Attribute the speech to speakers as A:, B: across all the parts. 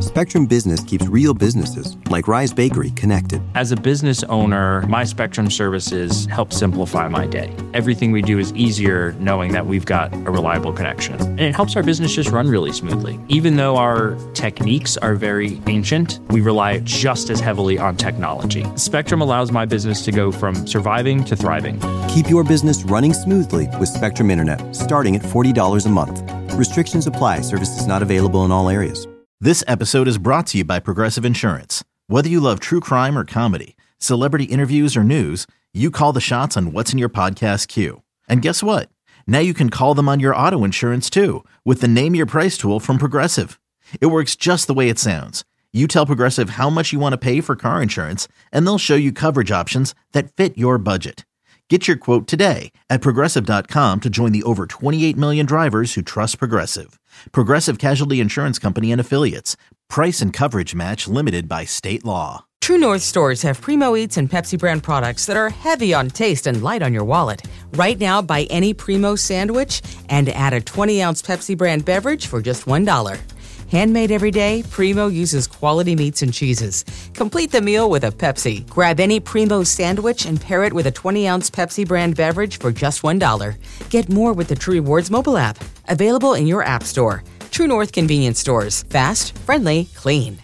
A: Spectrum Business keeps real businesses, like Rise Bakery, connected.
B: As a business owner, my Spectrum services help simplify my day. Everything we do is easier knowing that we've got a reliable connection. And it helps our business just run really smoothly. Even though our techniques are very ancient, we rely just as heavily on technology. Spectrum allows my business to go from surviving to thriving.
A: Keep your business running smoothly with Spectrum Internet, starting at $40 a month. Restrictions apply. Services not available in all areas.
C: This episode is brought to you by Progressive Insurance. Whether you love true crime or comedy, celebrity interviews or news, you call the shots on what's in your podcast queue. And guess what? Now you can call them on your auto insurance too with the Name Your Price tool from Progressive. It works just the way it sounds. You tell Progressive how much you want to pay for car insurance, and they'll show you coverage options that fit your budget. Get your quote today at Progressive.com to join the over 28 million drivers who trust Progressive. Progressive Casualty Insurance Company and Affiliates. Price and coverage match limited by state law.
D: True North stores have Primo Eats and Pepsi brand products that are heavy on taste and light on your wallet. Right now, buy any Primo sandwich and add a 20-ounce Pepsi brand beverage for just $1. Handmade every day, Primo uses quality meats and cheeses. Complete the meal with a Pepsi. Grab any Primo sandwich and pair it with a 20-ounce Pepsi brand beverage for just $1. Get more with the True Rewards mobile app. Available in your app store. True North convenience stores. Fast, friendly, clean.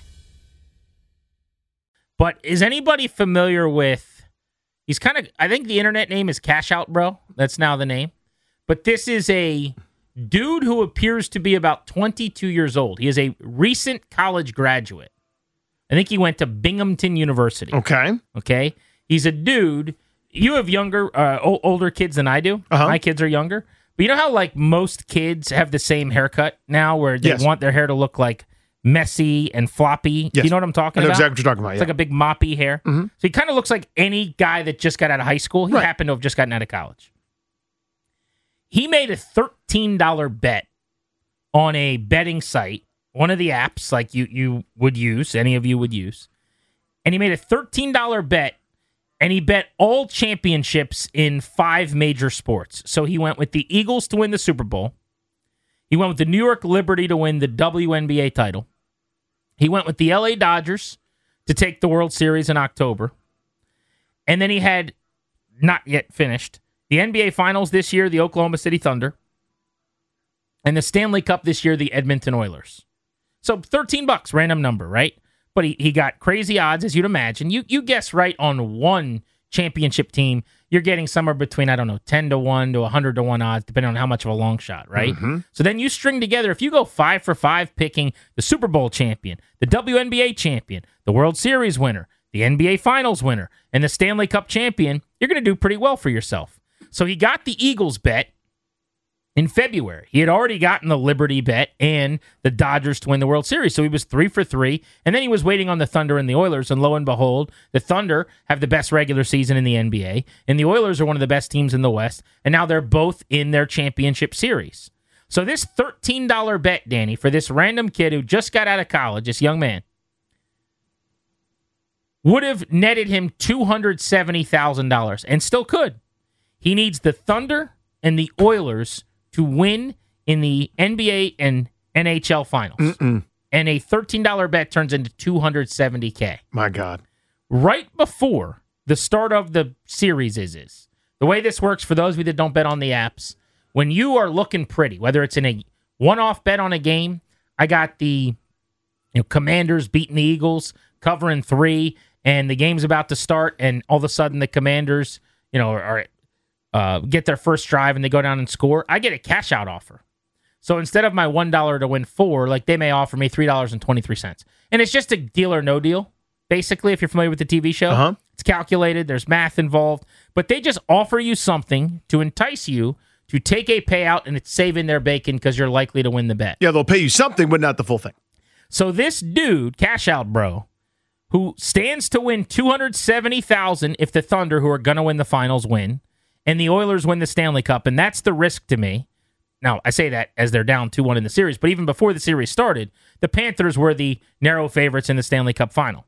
E: But is anybody familiar with... I think the internet name is Cash Out Bro. That's now the name. But this is a dude who appears to be about 22 years old. He is a recent college graduate. I think he went to Binghamton University. Okay. He's a dude. You have older kids than I do. My kids are younger. But you know how like most kids have the same haircut now where they want their hair to look like messy and floppy? Yes. You know what I'm talking about?
F: I know exactly what you're talking about.
E: It's like a big moppy hair. Mm-hmm. So he kind of looks like any guy that just got out of high school. He happened to have just gotten out of college. He made a $13 bet on a betting site, one of the apps like you would use, any of you would use. And he made a $13 bet, and he bet all championships in 5 major sports. So he went with the Eagles to win the Super Bowl. He went with the New York Liberty to win the WNBA title. He went with the LA Dodgers to take the World Series in October. And then he had, not yet finished, the NBA Finals this year, the Oklahoma City Thunder. And the Stanley Cup this year, the Edmonton Oilers. So $13, random number, right? But he got crazy odds, as you'd imagine. You guess right on one championship team, you're getting somewhere between, 10 to 1 to 100 to 1 odds, depending on how much of a long shot, right? Mm-hmm. So then you string together, if you go 5 for 5 picking the Super Bowl champion, the WNBA champion, the World Series winner, the NBA Finals winner, and the Stanley Cup champion, you're going to do pretty well for yourself. So he got the Eagles bet in February. He had already gotten the Liberty bet and the Dodgers to win the World Series. So he was 3 for 3. And then he was waiting on the Thunder and the Oilers. And lo and behold, the Thunder have the best regular season in the NBA. And the Oilers are one of the best teams in the West. And now they're both in their championship series. So this $13 bet, Danny, for this random kid who just got out of college, this young man, would have netted him $270,000 and still could. He needs the Thunder and the Oilers to win in the NBA and NHL finals. Mm-mm. And a $13 bet turns into $270K.
F: My God.
E: Right before the start of the series is. The way this works, for those of you that don't bet on the apps, when you are looking pretty, whether it's in a one-off bet on a game, I got the Commanders beating the Eagles, covering 3, and the game's about to start, and all of a sudden the Commanders, get their first drive and they go down and score, I get a cash out offer. So instead of my $1 to win 4, like they may offer me $3.23. And it's just a deal or no deal, basically, if you're familiar with the TV show. Uh-huh. It's calculated, there's math involved, but they just offer you something to entice you to take a payout, and it's saving their bacon because you're likely to win the bet.
F: Yeah, they'll pay you something, but not the full thing.
E: So this dude, Cash Out Bro, who stands to win $270,000 if the Thunder, who are going to win the finals, win, and the Oilers win the Stanley Cup, and that's the risk to me. Now, I say that as they're down 2-1 in the series, but even before the series started, the Panthers were the narrow favorites in the Stanley Cup final.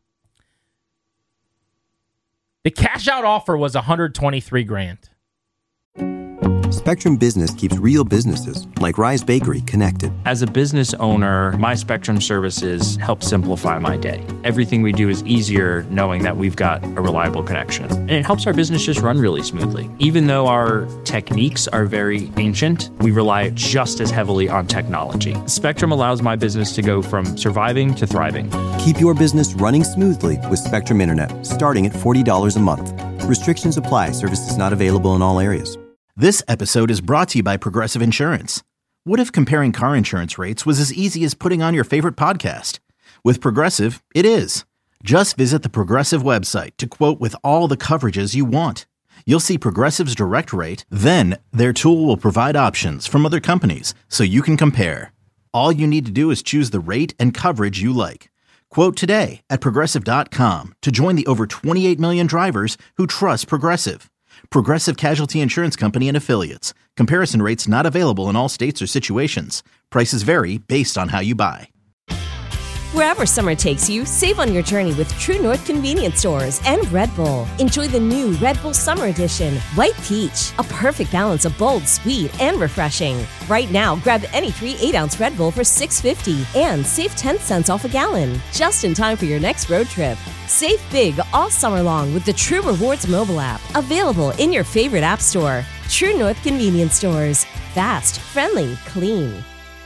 E: The cash-out offer was $123,000.
A: Spectrum Business keeps real businesses, like Rise Bakery, connected.
B: As a business owner, my Spectrum services help simplify my day. Everything we do is easier knowing that we've got a reliable connection. And it helps our business just run really smoothly. Even though our techniques are very ancient, we rely just as heavily on technology. Spectrum allows my business to go from surviving to thriving.
A: Keep your business running smoothly with Spectrum Internet, starting at $40 a month. Restrictions apply. Services not available in all areas.
C: This episode is brought to you by Progressive Insurance. What if comparing car insurance rates was as easy as putting on your favorite podcast? With Progressive, it is. Just visit the Progressive website to quote with all the coverages you want. You'll see Progressive's direct rate, then their tool will provide options from other companies so you can compare. All you need to do is choose the rate and coverage you like. Quote today at Progressive.com to join the over 28 million drivers who trust Progressive. Progressive Casualty Insurance Company and Affiliates. Comparison rates not available in all states or situations. Prices vary based on how you buy.
G: Wherever summer takes you, save on your journey with True North Convenience Stores and Red Bull. Enjoy the new Red Bull Summer Edition, White Peach, a perfect balance of bold, sweet, and refreshing. Right now, grab any 3 8-ounce Red Bull for $6.50 and save 10 cents off a gallon. Just in time for your next road trip. Save big all summer long with the True Rewards mobile app, available in your favorite app store. True North Convenience Stores. Fast, friendly, clean.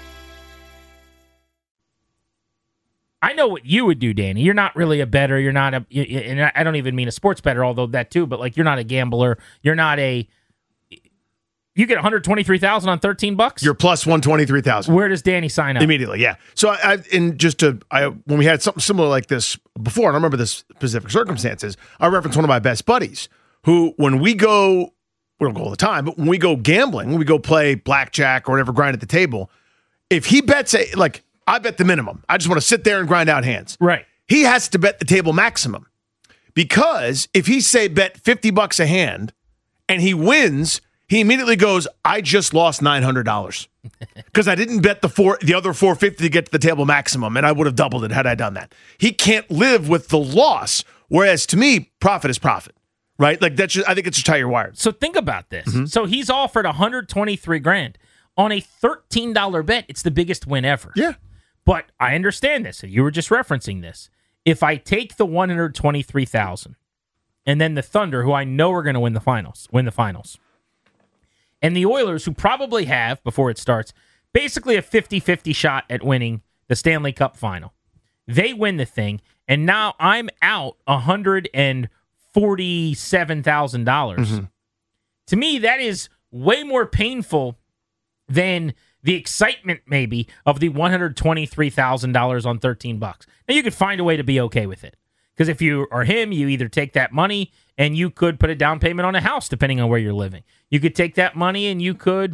E: I know what you would do, Danny. You're not really a bettor. You're not and I don't even mean a sports bettor, although that too, but like you're not a gambler. You're not you get $123,000 on $13.
F: You're plus 123,000.
E: Where does Danny sign up?
F: Immediately, yeah. So when we had something similar like this before, and I remember this specific circumstances, I referenced one of my best buddies who, when we don't go all the time, but when we go gambling, when we go play blackjack or whatever, grind at the table, if he bets I bet the minimum. I just want to sit there and grind out hands.
E: Right.
F: He has to bet the table maximum, because if he bet $50 a hand and he wins, he immediately goes, I just lost $900 because I didn't bet the other $450 to get to the table maximum, and I would have doubled it had I done that. He can't live with the loss. Whereas to me, profit is profit, right? Like I think it's just how you're wired.
E: So think about this. Mm-hmm. So he's offered $123,000 on a $13 bet. It's the biggest win ever.
F: Yeah.
E: But I understand this. You were just referencing this. If I take the $123,000 and then the Thunder, who I know are going to win the finals, and the Oilers, who probably have, before it starts, basically a 50-50 shot at winning the Stanley Cup final. They win the thing, and now I'm out $147,000. Mm-hmm. To me, that is way more painful than the excitement, maybe, of the $123,000 on $13. Now, you could find a way to be okay with it. Because if you are him, you either take that money and you could put a down payment on a house, depending on where you're living. You could take that money and you could,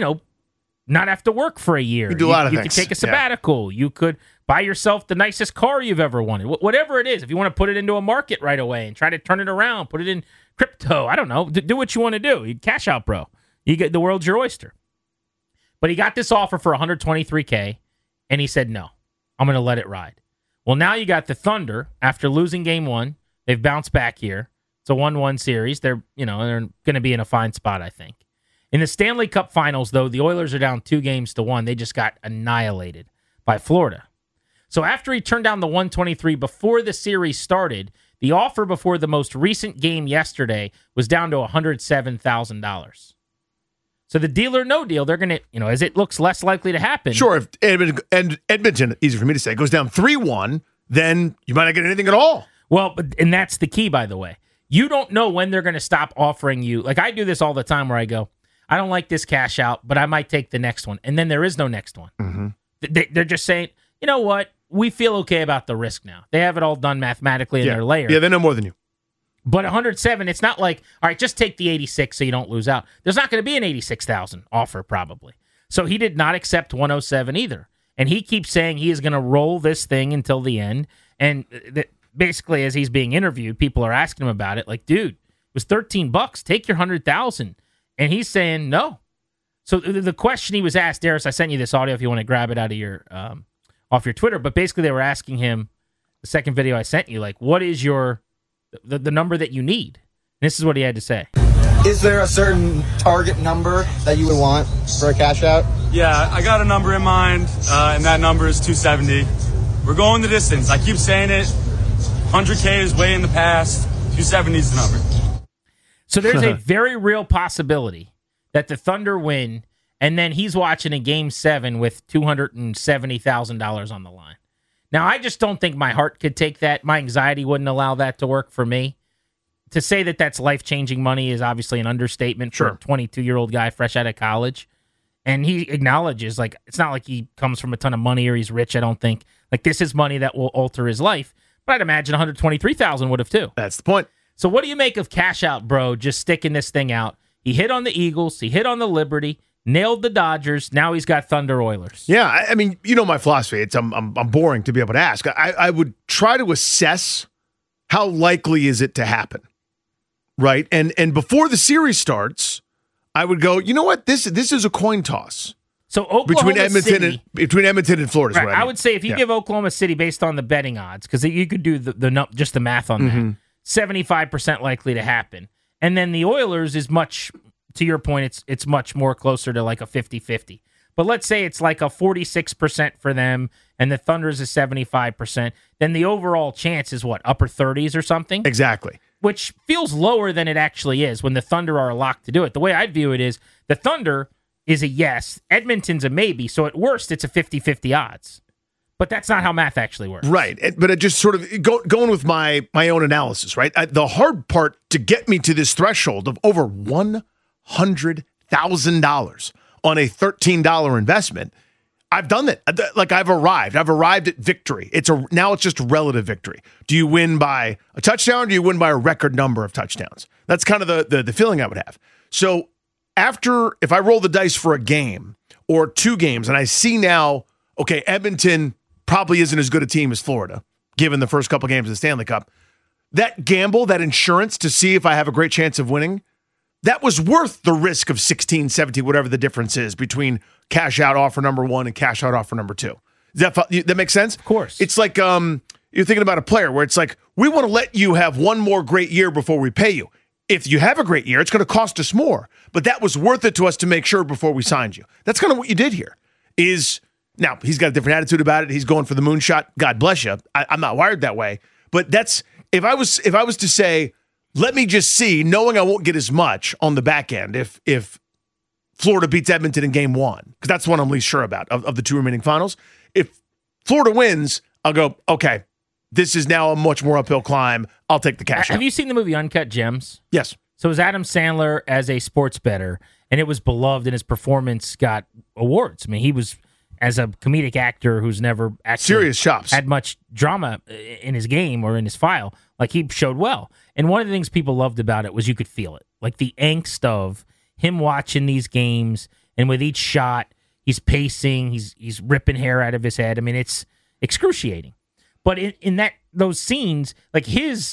E: not have to work for a year.
F: You do a lot of things.
E: You could take a sabbatical. Yeah. You could buy yourself the nicest car you've ever wanted. Whatever it is, if you want to put it into a market right away and try to turn it around, put it in crypto, I don't know. Do what you want to do. You cash out, bro. You get the world's your oyster. But he got this offer for $123K, and he said, no, I'm going to let it ride. Well, now you got the Thunder. After losing game one, they've bounced back here. It's a 1-1 series. They're going to be in a fine spot, I think. In the Stanley Cup Finals, though, the Oilers are down 2-1. They just got annihilated by Florida. So after he turned down the $123 before the series started, the offer before the most recent game yesterday was down to $107,000. So the deal or no deal, they're going to, as it looks less likely to happen.
F: Sure, if Edmonton, easy for me to say, goes down 3-1, then you might not get anything at all.
E: Well, and that's the key, by the way. You don't know when they're going to stop offering you. Like, I do this all the time where I go, I don't like this cash out, but I might take the next one. And then there is no next one. Mm-hmm. They're just saying, you know what? We feel okay about the risk now. They have it all done mathematically in their layer.
F: Yeah, they know more than you.
E: But 107, it's not like, all right, just take the 86 so you don't lose out. There's not going to be an 86,000 offer probably. So he did not accept 107 either. And he keeps saying he is going to roll this thing until the end. And basically, as he's being interviewed, people are asking him about it. Like, dude, it was $13. Take your 100,000. And he's saying no. So the question he was asked, Darius, I sent you this audio if you want to grab it out of your off your Twitter. But basically, they were asking him, the second video I sent you, like, what is the number that you need? And this is what he had to say.
H: Is there a certain target number that you would want for a cash out?
I: Yeah, I got a number in mind, and that number is 270. We're going the distance. I keep saying it. 100K is way in the past. 270 is the number.
E: So there's a very real possibility that the Thunder win, and then he's watching a Game 7 with $270,000 on the line. Now, I just don't think my heart could take that. My anxiety wouldn't allow that to work for me. To say that that's life-changing money is obviously an understatement for a 22-year-old guy fresh out of college. And he acknowledges, like, it's not like he comes from a ton of money or he's rich, I don't think. Like, this is money that will alter his life. But I'd imagine $123,000 would have, too.
F: That's the point.
E: So what do you make of Cash Out, bro, just sticking this thing out? He hit on the Eagles. He hit on the Liberty. Nailed the Dodgers. Now he's got Thunder Oilers.
F: Yeah, I mean, you know my philosophy. It's I'm boring to be able to ask. I would try to assess how likely is it to happen, right? And before the series starts, I would go, you know what? This is a coin toss.
E: So Oklahoma
F: between Edmonton and Florida.
E: Right, I would say if you give Oklahoma City based on the betting odds, because you could do just the math on that, 75% likely to happen, and then the Oilers is much. To your point, it's much more closer to like a 50-50. But let's say it's like a 46% for them and the Thunder's is 75%. Then the overall chance is what, upper 30s or something?
F: Exactly.
E: Which feels lower than it actually is when the Thunder are locked to do it. The way I'd view it is the Thunder is a yes, Edmonton's a maybe. So at worst, it's a 50-50 odds. But that's not how math actually works. Right.
F: But it just sort of going with my own analysis, right? The hard part to get me to this threshold of over $100,000 on a $13 investment, I've done that. Like I've arrived at victory. Now it's just a relative victory. Do you win by a touchdown? Or do you win by a record number of touchdowns? That's kind of the feeling I would have. So if I roll the dice for a game or two games and I see now, okay, Edmonton probably isn't as good a team as Florida, given the first couple games of the Stanley Cup, that gamble, that insurance to see if I have a great chance of winning, that was worth the risk of 16, 17, whatever the difference is between cash out offer number one and cash out offer number two. That makes sense?
E: Of course.
F: It's like you're thinking about a player where it's like, we want to let you have one more great year before we pay you. If you have a great year, it's going to cost us more. But that was worth it to us to make sure before we signed you. That's kind of what you did here. Now, he's got a different attitude about it. He's going for the moonshot. God bless you. I'm not wired that way. But that's if I was to say, let me just see, knowing I won't get as much on the back end if Florida beats Edmonton in game one, because that's the one I'm least sure about of the two remaining finals. If Florida wins, I'll go, okay, this is now a much more uphill climb. I'll take the cash out.
E: Have you seen the movie Uncut Gems?
F: Yes.
E: So it was Adam Sandler as a sports bettor, and it was beloved, and his performance got awards. I mean, he was, as a comedic actor who's never actually
F: serious chops,
E: had much drama in his game or in his file, like he showed well. And one of the things people loved about it was you could feel it. Like the angst of him watching these games, and with each shot, he's pacing, he's ripping hair out of his head. I mean, it's excruciating. But in those scenes, like his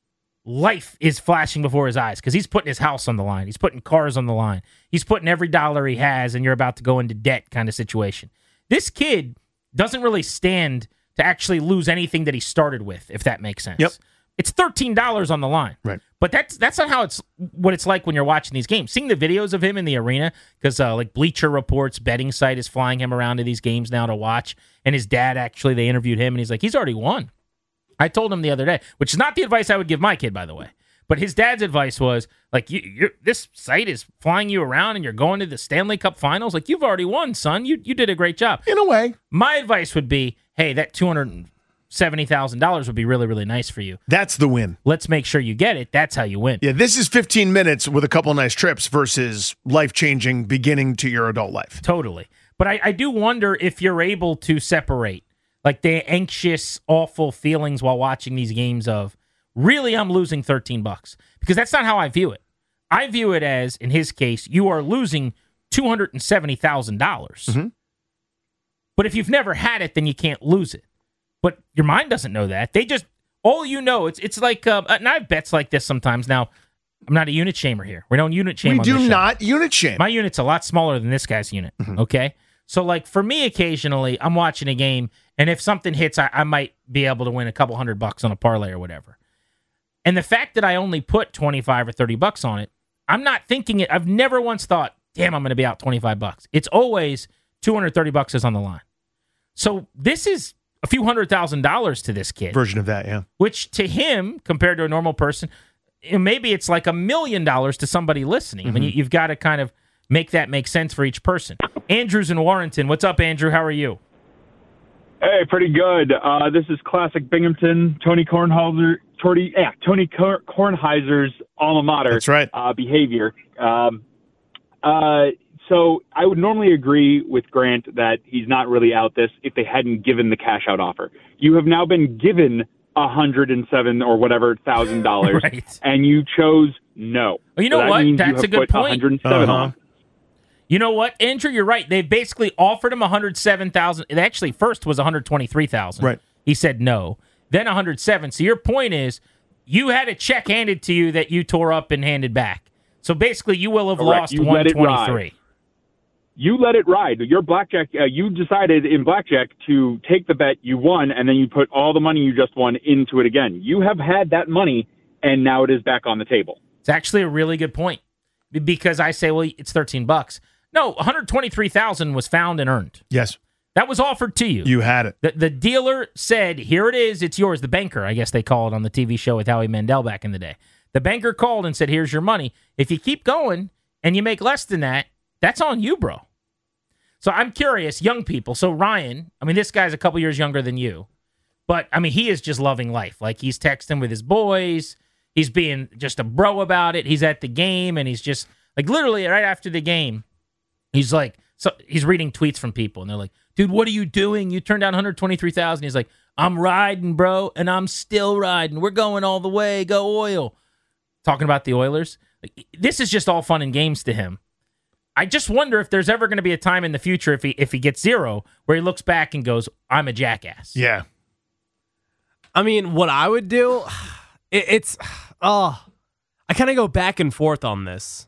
E: life is flashing before his eyes because he's putting his house on the line. He's putting cars on the line. He's putting every dollar he has, and you're about to go into debt kind of situation. This kid doesn't really stand to actually lose anything that he started with, if that makes sense.
F: Yep.
E: It's $13 on the line.
F: Right.
E: But that's not what it's like when you're watching these games. Seeing the videos of him in the arena, because like Bleacher Report's betting site is flying him around to these games now to watch. And his dad, actually, they interviewed him, and he's like, he's already won. I told him the other day, which is not the advice I would give my kid, by the way. But his dad's advice was, like, this site is flying you around and you're going to the Stanley Cup Finals. Like, you've already won, son. You did a great job.
F: In a way.
E: My advice would be, hey, that $270,000 would be really, really nice for you.
F: That's the win.
E: Let's make sure you get it. That's how you win.
F: Yeah, this is 15 minutes with a couple nice trips versus life-changing beginning to your adult life.
E: Totally. But I do wonder if you're able to separate, like, the anxious, awful feelings while watching these games of, really, I'm losing $13. Because that's not how I view it. I view it as, in his case, you are losing $270,000. Mm-hmm. But if you've never had it, then you can't lose it. But your mind doesn't know that. They just, all you know, it's like, and I have bets like this sometimes. Now, I'm not a unit shamer here. We don't unit shame on this show.
F: We do not unit shame.
E: My unit's a lot smaller than this guy's unit, okay? So, like, for me, occasionally, I'm watching a game, and if something hits, I might be able to win a couple $100 on a parlay or whatever. And the fact that I only put $25 or $30 on it, I'm not thinking it. I've never once thought, damn, I'm going to be out $25. It's always $230 is on the line. So this is a few $100,000 to this kid.
F: Version of that, yeah.
E: Which to him, compared to a normal person, maybe it's like $1 million to somebody listening. I mean, you've got to kind of make that make sense for each person. Andrew's in Warrenton. What's up, Andrew? How are you?
J: Hey, pretty good. This is classic Binghamton, Tony Kornheiser's alma mater.
F: That's right.
J: Behavior. So I would normally agree with Grant that he's not really out this if they hadn't given the cash out offer. You have now been given $107 or whatever $1,000,
E: right,
J: and you chose no.
E: Well, you know
J: so that
E: what?
J: means
E: That's
J: you have
E: a good
J: put
E: point.
J: $107 on.
E: You know what, Andrew? You're right. They basically offered him $107,000. It actually first was $123,000.
F: Right.
E: He said no. Then $107,000. So your point is, you had a check handed to you that you tore up and handed back. So basically, you will have lost $123,000.
J: You let it ride. Your blackjack. You decided in blackjack to take the bet. You won, and then you put all the money you just won into it again. You have had that money, and now it is back on the table.
E: It's actually a really good point, because I say, well, it's $13. No, $123,000 was found and earned.
F: Yes.
E: That was offered to you.
F: You had it.
E: The dealer said, here it is, it's yours. The banker, I guess they call it on the TV show with Howie Mandel back in the day. The banker called and said, here's your money. If you keep going and you make less than that, that's on you, bro. So I'm curious, young people. So Ryan, I mean, this guy's a couple years younger than you. But, I mean, he is just loving life. Like, he's texting with his boys. He's being just a bro about it. He's at the game, and he's just, like, literally right after the game, he's like, so he's reading tweets from people, and they're like, dude, what are you doing? You turned down $123,000. He's like, I'm riding, bro, and I'm still riding. We're going all the way. Go Oil. Talking about the Oilers. Like, this is just all fun and games to him. I just wonder if there's ever going to be a time in the future, if he gets zero, where he looks back and goes, I'm a jackass.
F: Yeah.
K: I mean, what I would do, I kind of go back and forth on this.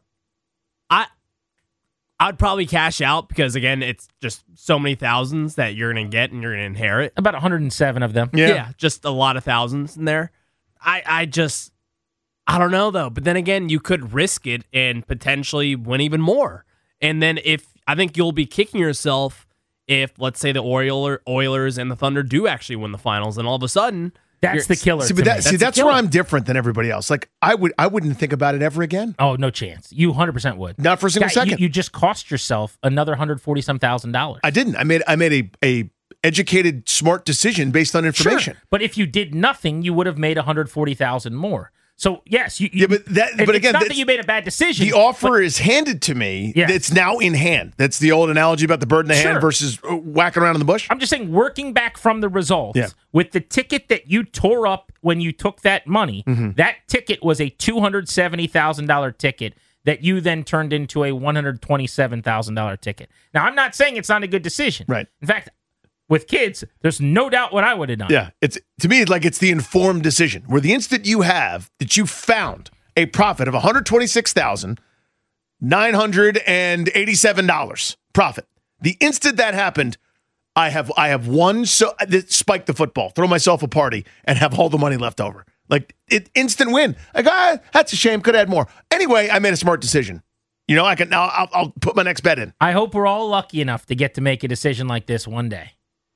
K: I'd probably cash out because, again, it's just so many thousands that you're going to get and you're going to inherit.
E: About 107 of them.
K: Yeah, just a lot of thousands in there. I don't know, though. But then again, you could risk it and potentially win even more. And then I think you'll be kicking yourself if, let's say, the Oilers and the Thunder do actually win the finals, and all of a sudden,
E: that's the killer.
F: That's where I'm different than everybody else. Like, I wouldn't think about it ever again.
E: Oh, no chance. You 100% would.
F: Not for a single second.
E: You just cost yourself another $140,000.
F: I didn't. I made a educated, smart decision based on information.
E: Sure. But if you did nothing, you would have made $140,000 more. So yes,
F: but again,
E: it's not that you made a bad decision.
F: The offer is handed to me. Yeah. It's now in hand. That's the old analogy about the bird in the hand versus whacking around in the bush.
E: I'm just saying, working back from the results, with the ticket that you tore up when you took that money, that ticket was a $270,000 ticket that you then turned into a $127,000 ticket. Now, I'm not saying it's not a good decision.
F: Right.
E: In fact, with kids, there's no doubt what I would have done.
F: Yeah, to me, it's the informed decision. Where the instant you found a profit of $126,987 profit, the instant that happened, I have won. So spike the football, throw myself a party, and have all the money left over. Instant win. That's a shame. Could have had more. Anyway, I made a smart decision. You know, I'll put my next bet in.
E: I hope we're all lucky enough to get to make a decision like this one day.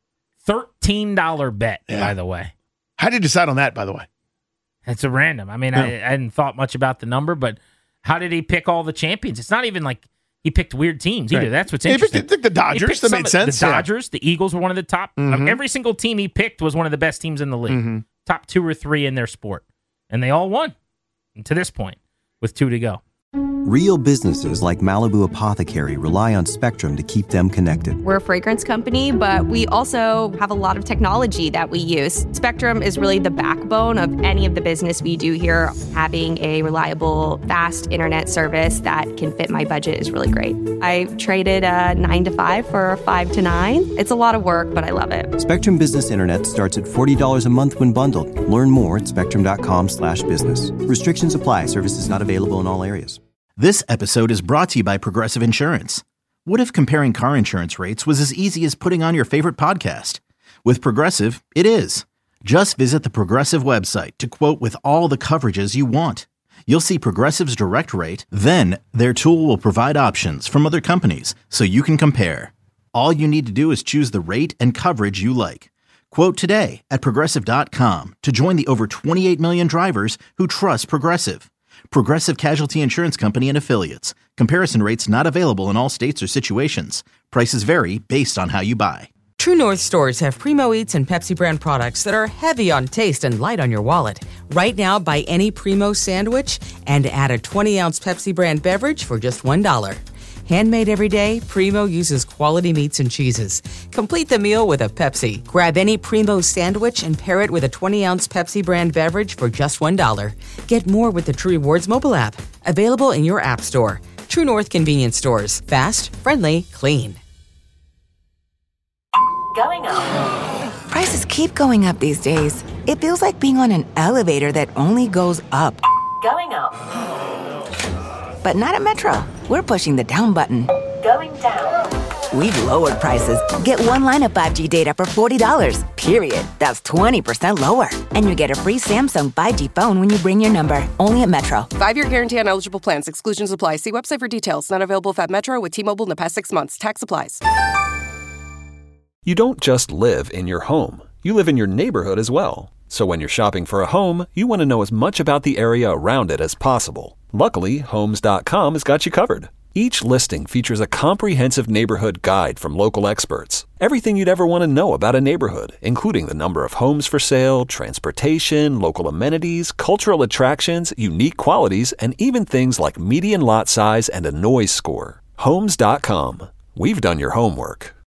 E: $13 bet, by the way.
F: How did you decide on that, by the way?
E: It's a random. I mean, I hadn't thought much about the number, but how did he pick all the champions? It's not even like he picked weird teams either. Right. That's what's interesting.
F: He picked the Dodgers. That made sense.
E: The Dodgers, the Eagles were one of the top. Every single team he picked was one of the best teams in the league. Top 2 or 3 in their sport. And they all won to this point with 2 to go.
A: Real businesses like Malibu Apothecary rely on Spectrum to keep them connected.
L: We're a fragrance company, but we also have a lot of technology that we use. Spectrum is really the backbone of any of the business we do here. Having a reliable, fast internet service that can fit my budget is really great. I traded a 9 to 5 for a 5 to 9. It's a lot of work, but I love it.
A: Spectrum Business Internet starts at $40 a month when bundled. Learn more at spectrum.com/business. Restrictions apply. Services not available in all areas.
C: This episode is brought to you by Progressive Insurance. What if comparing car insurance rates was as easy as putting on your favorite podcast? With Progressive, it is. Just visit the Progressive website to quote with all the coverages you want. you'll see Progressive's direct rate, then their tool will provide options from other companies so you can compare. All you need to do is choose the rate and coverage you like. Quote today at Progressive.com to join the over 28 million drivers who trust Progressive. Progressive Casualty Insurance Company and Affiliates. Comparison rates not available in all states or situations. Prices vary based on how you buy.
D: True North stores have Primo Eats and Pepsi brand products that are heavy on taste and light on your wallet. Right now, buy any Primo sandwich and add a 20-ounce Pepsi brand beverage for just $1. Handmade every day, Primo uses quality meats and cheeses. Complete the meal with a Pepsi. Grab any Primo sandwich and pair it with a 20-ounce Pepsi brand beverage for just $1. Get more with the True Rewards mobile app. Available in your app store. True North convenience stores. Fast, friendly, clean.
M: Going up. Prices keep going up these days. It feels like being on an elevator that only goes up. Going up. But not at Metro. We're pushing the down button. Going down. We've lowered prices. Get one line of 5G data for $40, period. That's 20% lower. And you get a free Samsung 5G phone when you bring your number. Only at Metro.
N: 5-year guarantee on eligible plans. Exclusions apply. See website for details. Not available at Metro with T-Mobile in the past 6 months. Tax applies.
O: You don't just live in your home. You live in your neighborhood as well. So when you're shopping for a home, you want to know as much about the area around it as possible. Luckily, Homes.com has got you covered. Each listing features a comprehensive neighborhood guide from local experts. Everything you'd ever want to know about a neighborhood, including the number of homes for sale, transportation, local amenities, cultural attractions, unique qualities, and even things like median lot size and a noise score. Homes.com. We've done your homework.